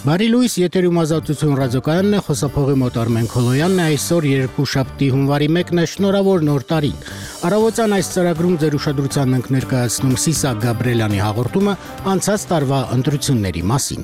Բարի լույս, եթերում Ազատություն ռադիոկայանն է, խոսափողի մոտ Արմեն Քոլոյանն է, այսօր երկուշաբթի հունվարի 1-ն է, շնորհավոր նոր տարին։ Առավոտյան այս ծրագրում ձեր ուշադրությանն ենք ներկայացնում Սիսակ Գաբրելյանի հաղորդումը անցած տարվա ընտրությունների մասին։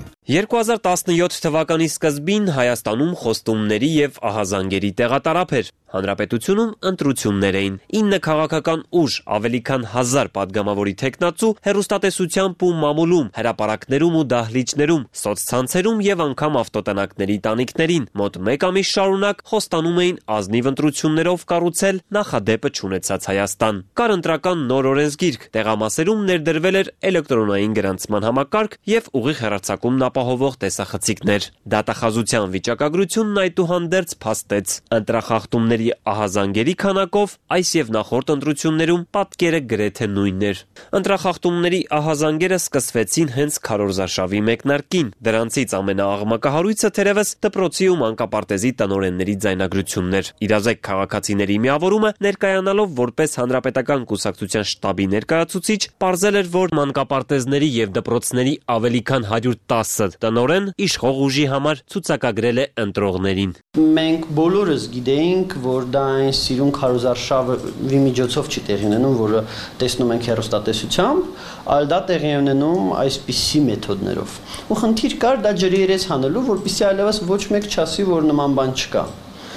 2017 թվականի սկզբին Հայաստանում խոստումների եւ ահազանգերի տեղատարափ էր։ Հանրապետությունում ընտրություններ էին։ 9 քաղաքական ուժ, ավելի քան 1000 падգամավորի թեկնածու, հեռուստատեսությամբ ու մամուլում, հրապարակներում ու դահլիճներում, սոցցանցերում եւ անգամ ավտոտնակների տանիքներին մոտ 1 ամիս շարունակ խոստանում էին ազնիվ ընտրություններով կառուցել նախադեպը չունեցած Հայաստան։ Կար ընտրական նոր օրենսգիրք, տեղամասերում ներդրվել էր էլեկտրոնային գրանցման համակարգ եւ ուղիղ հեռարձակումն ապահովող տեսախցիկներ։ Դատախազության վիճակագրությունն այդուհանդերձ փաստեց ընտրախախտումների ահազանգերի քանակով այս եւ նախորդ ընտրություններում պատկերը գրեթե նույնն էր։ Ընտրախախտումների ահազանգերը սկսվեցին հենց քարոզարշավի մեկնարկին։ Դրանցից ամենաաղմկահարույցը թերևս դպրոցի ու մանկապարտեզի տնօրենների ձայնագրությունն էր։ Իրազեկ քաղաքացիների միավորումը ներկայանալով որպես հանրապետական կուսակցության շտաբի ներկայացուցիչ, պարզել էր, որ մանկապարտեզների եւ դպրոցների ավելի քան 110 տնօրեն իշխող ուժի համար ցուցակագրել է ընտրողներին։ Մենք բոլորս գիտեինք, որ դա այն սիրուն քարոզարշավի միջոցով չի տեղի ունենում, որը տեսնում ենք հեռուստատեսությամբ, այլ դա տեղի ունենում այսպիսի մեթոդներով։ Ու խնդիր կար դա ջրի երես հանելու, որպեսզի այլևս ոչ մեկ չասի, որ նման բան չկա։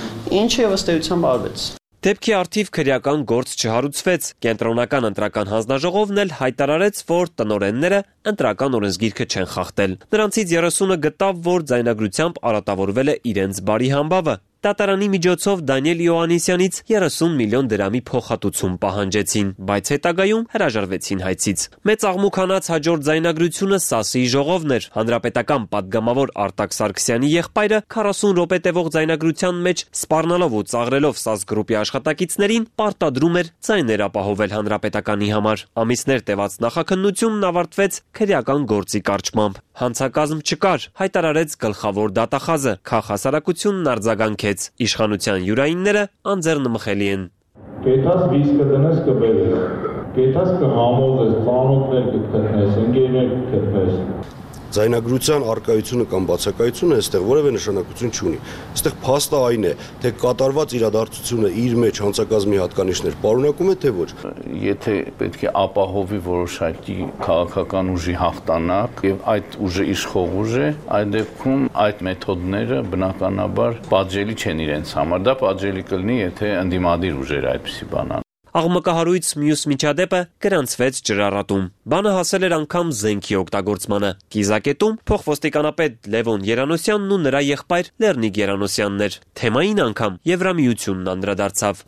Ինչը ըստ էության արվեց։ Դեպքի արդիվ քրեական գործ չհարուցվեց։ Կենտրոնական ընտրական հանձնաժողովն էլ հայտարարեց, որ տնօրենները ընտրական օրենսգիրքը չեն խախտել։ Նրանցից 30-ը գտավ, որ ձայնագրությամբ արատավորվել է իրենց բարի համբավը։ Դատարանի միջոցով Դանիել Յոհաննիսյանից 30 միլիոն դրամի փոխհատուցում պահանջեցին, բայց հետագայում հրաժարվեցին հայցից։ Մեծ աղմուկանաց հաջորդ ձայնագրությունը ՍԱՍ-ի ժողովն էր։ Հանրապետական падգամավոր Արտակ Սարգսյանի եղբայրը 40 րոպե տևող ձայնագրության մեջ սպառնալով ու ծաղրելով ՍԱՍ գրուպի աշխատակիցներին պարտադրում էր ձայներ ապահովել հանրապետականի համար։ Ամիսներ տևած նախաքննությունն ավարտվեց քրեական գործի կարճմամբ։ Հանցակազմ չկար, հայտարարեց գլխավոր դատախազը։ Քաղաքասարակությունն արձագանքեց։ Իշխանության յուրայինները անձեռնմխելի են։ Կետաս վիսկը դնես կբերես, կետաս կհամոզես, ծանոթներ կգտնես, ընկերներ կգտնես։ Ձայնագրության արկայությունը կամ բացակայությունը այստեղ որևէ նշանակություն չունի։ Այստեղ փաստը այն է, թե կատարված իրադարձությունը իր մեջ հանցակազմի հատկանիշներ պարունակում է, թե ոչ։ Եթե պետք է ապահովի որոշակի քաղաքական ուժի հաղթանակ եւ այդ ուժը իշխող ուժ է, այդ դեպքում այդ մեթոդները բնականաբար պատժելի չեն իրենց համար։ Դա պատժելի կլինի, եթե ընդդիմադիր ուժերը այդպիսի բան անեն։ Աղմկահարույց մյուս միջադեպը գրանցվեց ջրառատում։ Բանը հասել էր անգամ զենքի օգտագործմանը։ Կիզակետում փոխոստիկանապետ Լևոն Երանոսյանն ու նրա եղբայր Լեռնիկ Երանոսյանն էր։ Թեմային անգամ Եվրամիությունն անդրադարձավ։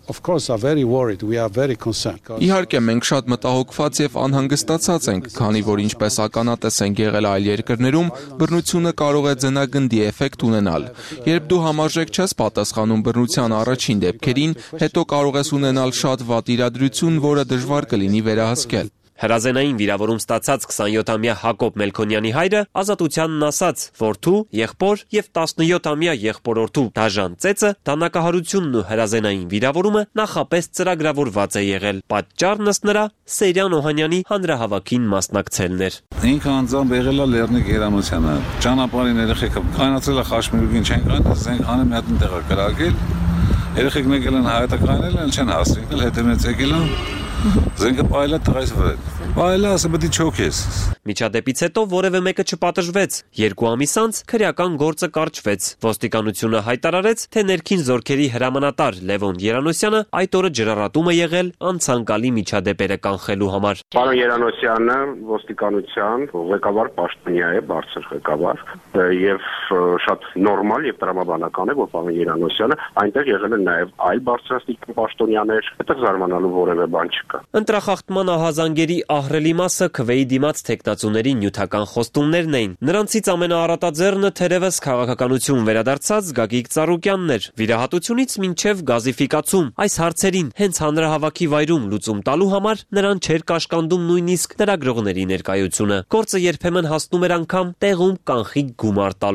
Իհարկե, մենք շատ մտահոգված եւ անհանգստացած ենք, քանի որ ինչպես ականատես ենք եղել այլ երկրներում, բռնությունը կարող է ձնագնդի էֆեկտ ունենալ։ Երբ դու համարժեք չես պատասխանում բռնության առաջին դեպքերին, հետո կարող ես ունենալ շատ վատ իրադրություն, որը դժվար կլինի վերահսկել։ Հրազենային վիրավորում ստացած 27-ամյա Հակոբ Մելքոնյանի հայրը Ազատությանն ասաց, որդու, եղբոր եւ 17-ամյա եղբորորդու դաժան ծեծը, դանակահարությունն ու հրազենային վիրավորումը նախապես ծրագրավորված է եղել։ Պատճառն ըստ նրա Սեյրան Օհանյանի հանրահավաքին մասնակցելն էր։ Ինքը անձամբ եղել է Լեռնիկ Երանոսյանը, ճանապարհին երեխեքը կանացել է խաշմիրուկին չեն կանել, զենք հանը մի հատ տեղը կրակել։ Երեխեքն եկել են հայտակայանել են, չեն հասցրել, հետևից եկել են զենքը պայելա տղայիս վրա։ Պայելա ասա պետք է չոքես։ Միջադեպից հետո որևէ մեկը չպատժվեց։ 2 ամիս անց քրեական գործը կարճվեց։ Ոստիկանությունը հայտարարեց, թե ներքին զորքերի հրամանատար Լևոն Երանոսյանը այդ օրը ջրառատում է եղել անցանկալի միջադեպերը կանխելու համար։ Պարոն Երանոսյանը ոստիկանության ղեկավար պաշտոնյա է, բարձր ղեկավար, եւ շատ նորմալ եւ տրամաբանական է, որ պարոն Երանոսյանը այնտեղ եղել են նաեւ այլ բարձրաստիճան պաշտոնյաներ, այդտեղ զարմանալու որևէ բան չկա։ Ընտրախախտման ահազանգերի ահռելի մասը քվեի դիմաց թեկնածուների նյութական խոստումներն էին։ Նրանցից ամենաառատաձեռնը թերևս քաղաքականություն վերադարձած Գագիկ Ծառուկյանն էր։ Վիրահատությունից մինչև գազիֆիկացում այս հարցերին հենց հանրահավաքի վայրում լուծում տալու համար նրան չէր կաշկանդում նույնիսկ լրագրողների ներկայությունը։ Գործը երբեմն հասնում էր անգամ տեղում կանխիկ գումար տալուն։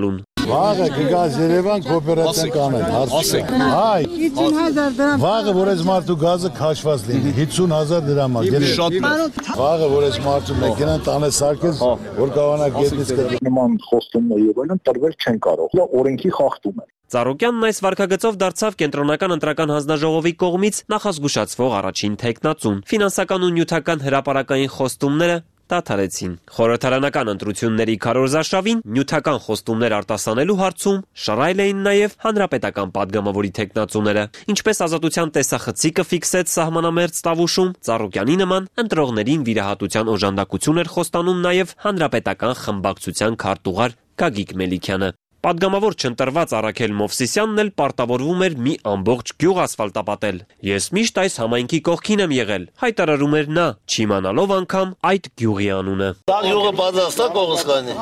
Վաղը կգաս Երևան կոոպերացիան կանեն, հարցը։ Հայ, 50,000 դրամ։ վաղը որ այս մարդու գազը քաշված լինի, 50,000 դրամ է։ Վաղը որ այս մարդու մեքենան տանը սարքես, որ կարողանա գետից գտնել։ Նման խոստումներ եւ այլն տրվել չեն կարող։ Դա օրենքի խախտում է։ Ծառուկյանն այս վարքագծով դարձավ կենտրոնական ընտրական հանձնաժողովի կողմից նախազգուշացվող առաջին թեկնածուն։ Ֆինանսական ու նյութական հրապարակային խոստումները դադարեցին։ Խորհրդարանական ընտրությունների քարոզարշավին նյութական խոստումներ արտասանելու հարցում շռայլ էին նաև հանրապետական падգամավորի թեկնածուները։ Ինչպես Ազատության տեսախցիկը ֆիքսեց սահմանամերձ Տավուշում, Ծառուկյանի նման ընտրողներին վիրահատության օժանդակություն էր խոստանում նաև հանրապետական խմբակցության քարտուղար Գագիկ Մելիքյանը։ Падգամավոր չընտրված Առաքել Մովսիսյանն էլ պարտավորվում էր մի ամբողջ գյուղ ասֆալտապատել։ Ես միշտ այս համայնքի կողքին եմ եղել, հայտարարում էր նա, չիմանալով անգամ այդ գյուղի անունը։ Սա գյուղը պատրաստ է Կողոսկանի։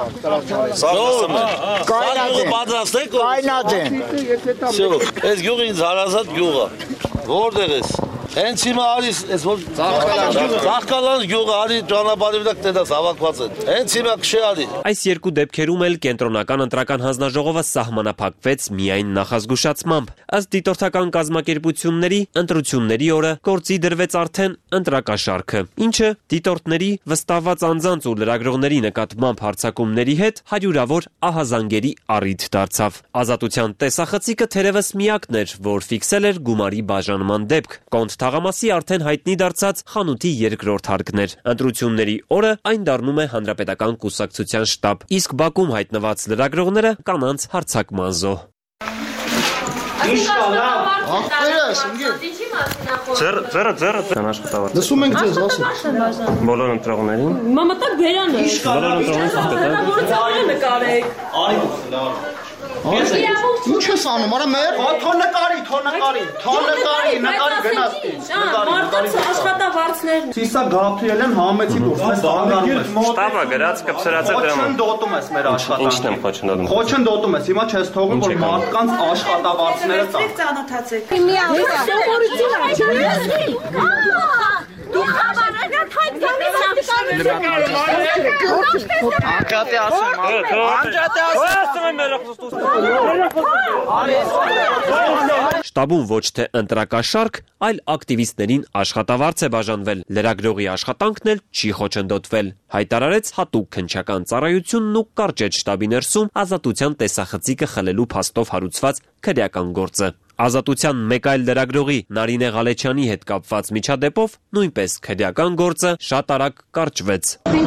Գյուղը պատրաստ է Կայնադեն։ Այս գյուղը ինձ հարազատ գյուղ է։ Որտեղ ես։ Հենց հիմա արիս, այս որ Ծաղկալան գյուղը արի ճանապարհի վրա կտես հավաքված են։ Հենց հիմա քշի արի։ Այս երկու դեպքերում էլ կենտրոնական ընտրական հանձնաժողովը սահմանափակվեց միայն նախազգուշացմամբ։ Ըստ դիտորդական կազմակերպությունների, ընտրությունների օրը գործի դրվեց արդեն ընտրակաշարքը, ինչը դիտորդների վստահված անձանց ու լրագրողների նկատմամբ հարձակումների հետ հարյուրավոր ահազանգերի առիթ դարձավ։ Ազատության տեսախցիկը թերևս միակն էր, որ ֆիքսել էր գումարի բաժանման դեպք։ Կոնտ Թաղամասի արդեն հայտնի դարձած խանութի երկրորդ հարկն էր։ Ընտրությունների օրը այն դառնում է հանրապետական կուսակցության շտաբ, իսկ Բաքում հայտնված լրագրողները կանանց հարձակման զոհ։ Ձերը լսում ենք ձեզ, ասեք։ Բոլոր ընտրողներին։ Մամատակ բերանը։ Բոլոր ընտրողներին նկարեք։ Ինչ ես անում, արա մեր։ Թո նկարի, գնացի։ Մարդկանց աշխատավարձներն։ Սիսա Գաբրիելեն համեցի դուրս, մեզ անգարում ես։ Շտաբը գրած կպսրած է դրամը։ Խոչընդոտում ես մեր աշխատանքը։ Ինչն եմ խոչընդոտում։ Խոչընդոտում ես, հիմա չես թողում, որ մարդկանց աշխատավարձները տա։ Ծանոթացեք։ Դու խաբարներ Շտաբում ոչ թե ընտրակաշարք, այլ ակտիվիստներին աշխատավարձ է բաժանվել, լրագրողի աշխատանքն էլ չի խոչընդոտվել, հայտարարեց հատուկ քննչական ծառայությունն ու կարճեց շտաբի ներսում Ազատության տեսախցիկը խլելու փաստով հարուցված քրեական գործը։ Ազատության մեկ այլ լրագրողի Նարինե Ղալեչյանի հետ կապված միջադեպով նույնպես քրեական գործը շատ արագ կարճվեց։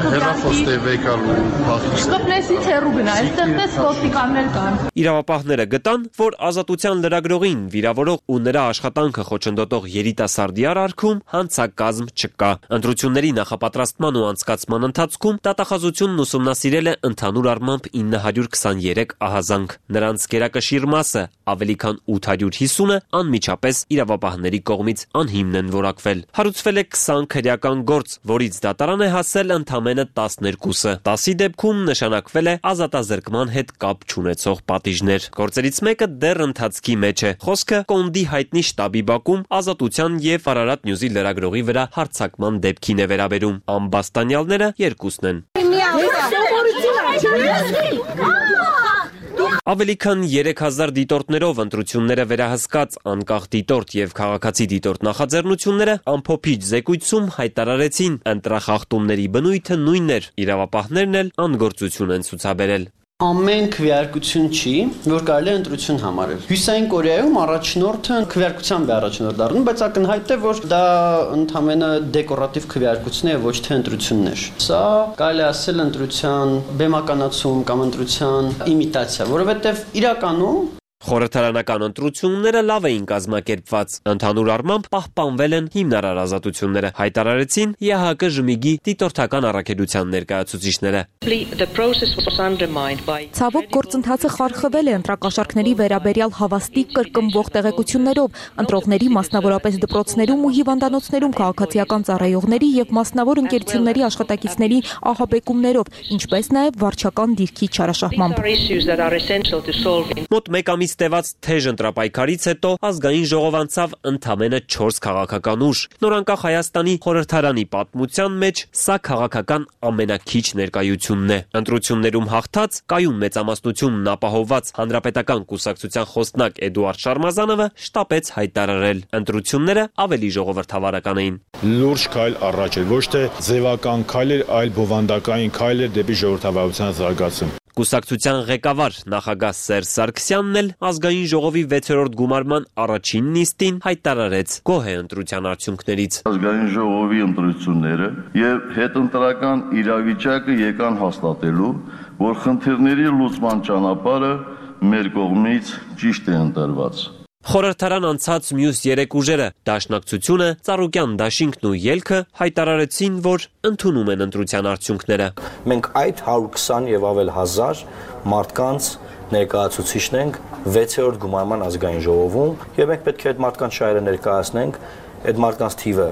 Իրավապահները գտան, որ Ազատության լրագրողին վիրավորող ու նրա աշխատանքը խոչընդոտող երիտասարդի արարքում հանցակազմ չկա։ Ընտրությունների նախապատրաստման ու անցկացման ընթացքում դատախազությունն ուսումնասիրել է ընդհանուր առմամբ 923 ահազանգ։ Նրանց գերակշիռ մասը ավելի քան 850-ը անմիջապես իրավապահների կողմից անհիմն են որակվել։ Հարուցվել է 20 քրեական գործ, որից դատարան է հասել ընդամենը 12-ը։ 10-ի դեպքում նշանակվել է ազատազրկման հետ կապ չունեցող պատիժներ։ Գործերից մեկը դեռ ընթացքի մեջ է։ Խոսքը Կոնդի հայտնի շտաբի Բաքում Ազատության եւ Արարատ Նյուզի լրագրողի վրա հարձակման դեպքին է վերաբերում։ Ամբաստանյալները երկուսն են։ Ավելի քան 3000 դիտորդներով ընտրությունները վերահսկած անկախ դիտորդ եւ քաղաքացի դիտորդ նախաձեռնությունները ամփոփիչ զեկույցում հայտարարեցին ընտրախախտումների բնույթը նույնն էր, իրավապահներն էլ անգործություն են ցուցաբերել։ Ամեն քվեարկություն չի, որ կարելի է ընտրություն համարել։ Հյուսային Կորեայում առաջնորդը քվեարկությամբ է առաջնորդ դառնում, բայց ակնհայտ է, որ դա ընդհանրապես դեկորատիվ քվեարկություն է, ոչ թե ընտրություններ։ Սա կարելի է ասել ընտրության բեմականացում կամ ընտրության իմիտացիա, որովհետև իրականում Խորհրդարանական ընտրությունները լավ էին կազմակերպված, ընդհանուր առմամբ պահպանվել են հիմնարար ազատությունները, հայտարարեցին ԵՀԿ ԺՄԻԳ-ի դիտորդական առաքելության ներկայացուցիչները։ Ցավոք գործընթացը խարխվել է ընտրակաշառքների վերաբերյալ հավաստի կրկնվող տեղեկություններով, ընտրողների մասնավորապես դպրոցներում ու հիվանդանոցներում քաղաքացիական ծառայողների եւ մասնավոր ընկերությունների աշխատակիցների ահաբեկումներով, ինչպես նաեւ վարչական դիրքի չարաշահմամբ։ Մոտ մեկ ամիս տևած թեժ ընտրապայքարից հետո ազգային ժողով անցավ ընդամենը 4 քաղաքական ուժ։ Նորանկախ Հայաստանի խորհրդարանի պատմության մեջ սա քաղաքական ամենաքիչ ներկայությունն է։ Ընտրություններում հաղթած, կայուն մեծամասնությունն ապահովված Հանրապետական կուսակցության խոսնակ Էդուարդ Շարմազանովը շտապեց հայտարարել. ընտրությունները ավելի ժողովրդավարական էին։ Լուրջ քայլ առաջ էր, ոչ թե ձևական քայլ էր, այլ բովանդակային քայլ էր դեպի ժողովրդավարության զարգացում։ Կուսակցության ղեկավար նախագահ Սերժ Սարգսյանն էլ ազգային ժողովի 6-րդ գումարման առաջին նիստին հայտարարեց գոհ է ընտրության արդյունքներից։ Ազգային ժողովի ընտրությունները եւ հետընտրական իրավիճակը եկան հաստատելու, որ խնդիրների լուծման ճանապարհը մեր կողմից ճիշտ է ընտրված։ Խորհրդարան անցած մյուս 3 ուժերը՝ Դաշնակցությունը, Ծառուկյան դաշինքն ու Ելքը հայտարարեցին, որ ընդունում են ընտրության արդյունքները։ Մենք այդ 120 եւ ավել հազար մարդկանց ներկայացուցիչն ենք 6-րդ գումարման ազգային ժողովում եւ մենք պետք է այդ մարդկանց շահերը ներկայացնենք, այդ մարդկանց թիվը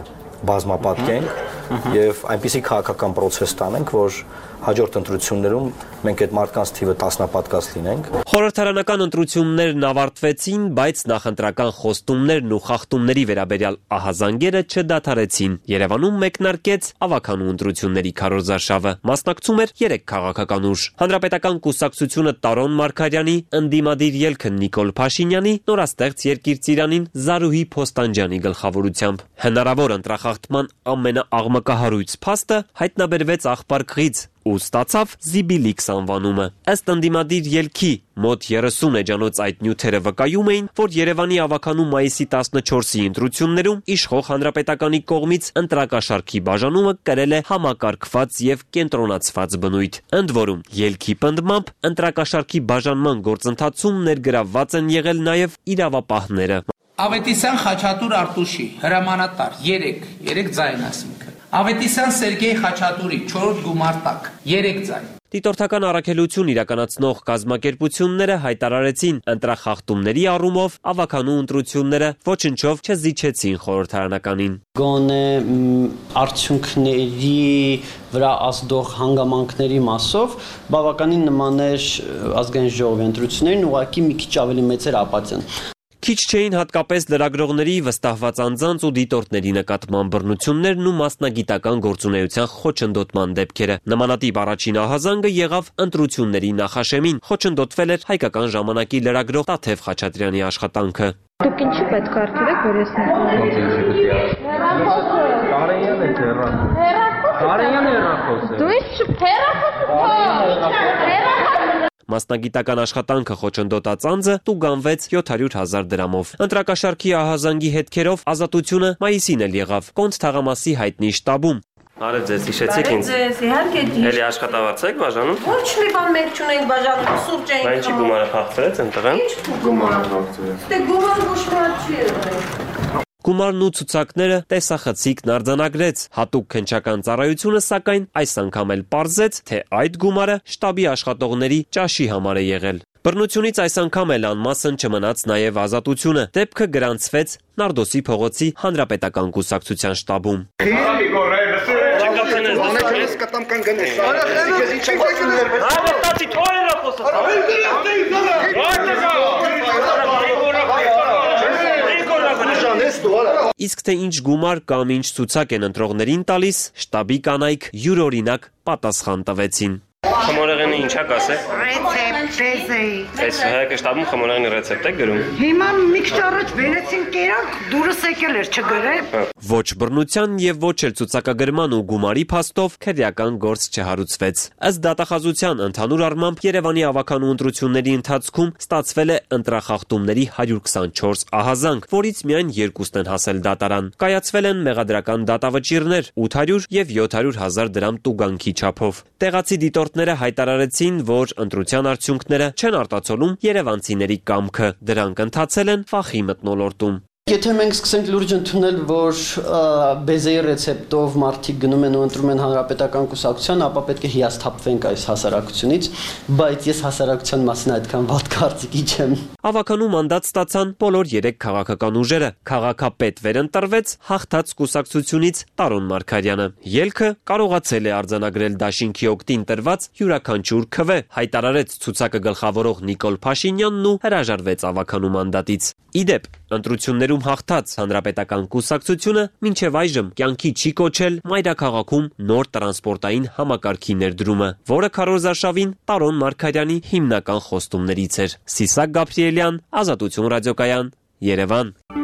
բազմապատկենք եւ այնպիսի քաղաքական process տանենք, որ հաջորդ ընտրություններում մենք այդ մարդկանց թիվը տասնապատկած լինենք։ Խորհրդարանական ընտրություններն ավարտվեցին, բայց նախընտրական խոստումներն ու խախտումների վերաբերյալ ահազանգերը չդադարեցին։ Երևանում մեկնարկեց ավականու ընտրությունների քարոզարշավը։ Մասնակցում էր 3 քաղաքական ուժ։ Հանրապետական կուսակցությունը Տարոն Մարգարյանի, ընդդիմադիր Ելքը Նիկոլ Փաշինյանի, նորաստեղծ Երկիր-Ծիրանին Զարուհի Փոստանջյանի գլխավորությամբ։ Հնարավոր ընտրախախտման ամենաաղմկահարույց փաստը հայտնաբերվեց Աղբարկղից ու ստացավ Զիբիլիքս անվանումը։ Ըստ ընդդիմադիր Ելքի մոտ 30 էջանոց այդ նյութերը վկայում էին, որ Երևանի ավականու մայիսի 14-ի ընտրություններում իշխող Հանրապետականի կողմից ընտրակաշարքի բաժանումը կրել է համակարգված եւ կենտրոնացված բնույթ։ Ընդ որում, Ելքի պնդմամբ ընտրակաշարքի բաժանման գործընթացում ներգրավված են եղել նաեւ իրավապահները։ Ավետիսյան Խաչատուր Արտուշի հրամանատար 3 ձայն ասինքն։ Ավետիսյան Սերգեյ Խաչատուրի 4 գումար տակ 3 ձայն։ Դիտորդական առաքելություն իրականացնող կազմակերպությունները հայտարարեցին ընտրախախտումների առումով ավականու ընտրությունները ոչնչով չզիջեցին խորհրդարանականին։ Գոնե արդյունքների վրա ազդող հանգամանքների մասով բավականին նման էր ազգային ժողովի ընտրություններին, ուղղակի մի քիչ ավելի մեծ էր ապատիան։ Քիչ չէին հատկապես լրագրողների, վստահված անձանց ու դիտորդների նկատմամբ բռնություններն ու մասնագիտական գործունեության խոչընդոտման դեպքերը։ Նմանատիպ առաջին ահազանգը եղավ ընտրությունների նախաշեմին։ Խոչընդոտվել էր հայկական ժամանակի լրագրող Տաթև Խաչատրյանի աշխատանքը։ Դուք ինչի պետք է արքեք, որ ես Մասնագիտական աշխատանքը խոչընդոտած անձը տուգանվեց 700,000 դրամով։ Ընտրակաշարքի ահազանգի հետքերով Ազատությունը մայիսին էլ եղավ Կոնց թաղամասի հայտնի շտաբում։ Արև ձեզ, հիշեցիք ինձ։ Էլի աշխատավարձ եք բաժանում։ Ոչ մի բան մենք չունենք բաժանում, սուրճ ենք։ Ինչի գումարը փախցրեց ընտրան։ Ինչ գումարը փախցրեց։ Դե գումար ոչ մի չի։ Գումարն ու ցուցակները տեսախցիկն արձանագրեց։ Հատուկ քննչական ծառայությունը սակայն այս անգամ էլ պարզեց, թե այդ գումարը շտաբի աշխատողների ճաշի համար է եղել։ Բռնությունից այս անգամ էլ անմասն չմնաց նաև Ազատությունը։ Դեպքը գրանցվեց Նարդոսի փողոցի Հանրապետական կուսակցության շտաբում։ Իսկ թե ինչ գումար կամ ինչ ցուցակ են ընտրողներին տալիս, շտաբի կանայք յուրօրինակ պատասխան տվեցին։ Խմորեղենի ինչա կասեք։ Ռեցեպտ, ռեզեի։ Այս հայկը շտաբում խմորեղենի ռեցեպտ եք գրում։ Հիմա մի քիչ առաջ վերեցին կերանք, դուրս եկել էր, չգրեմ։ Ոչ բռնության եւ ոչ էլ ցուցակագրման ու գումարի փաստով քրեական գործ չհարուցվեց։ Ըստ դատախազության ընդհանուր առմամբ Երևանի ավականու ընտրությունների ընթացքում ստացվել է ընտրախախտումների 124 ահազանգ, որից միայն 2-ն են հասել դատարան։ Կայացվել են մեղադրական դատավճիռներ 800 եւ 700,000 դրամ տուգանքի չափով։ Տեղացի դիտորդները հայտարարեցին, որ ընտրության արդյունքները չեն արտացոլում երևանցիների կամքը։ Դրանք ընթացել են վախի մթնոլորտում։ Եթե մենք սկսենք լուրջ ընդունել, որ բեզեի ռեցեպտով մարդիկ գնում են ու ընտրում են հանրապետական կուսակցության, ապա պետք է հիասթափվենք այս հասարակությունից, բայց ես հասարակության մասին այդքան վատ կարծիքի չեմ։ Ավականում մանդատ ստացան բոլոր 3 քաղաքական ուժերը։ Քաղաքապետ վերընտրվեց հաղթած կուսակցությունից Տարոն Մարգարյանը։ Ելքը կարողացել է արձանագրել դաշինքի օգտին տրված յուրաքանչյուր քվե, հայտարարեց ցուցակը գլխավորող Նիկոլ Փաշինյանն ու հրաժարվեց ավականու մանդատից։ Իդեպ, ընտրություններում հաղթած հանրապետական կուսակցությունը մինչև այժմ կյանքի չի կոչել մայրաքաղաքում նոր տրանսպորտային համակարգի ներդրումը, որը քարոզարշավին Տարոն Մարգարյանի հիմնական խոստումներից էր։ Սիսակ Գաբրիելյան, Ազատություն ռադիոկայան, Երևան։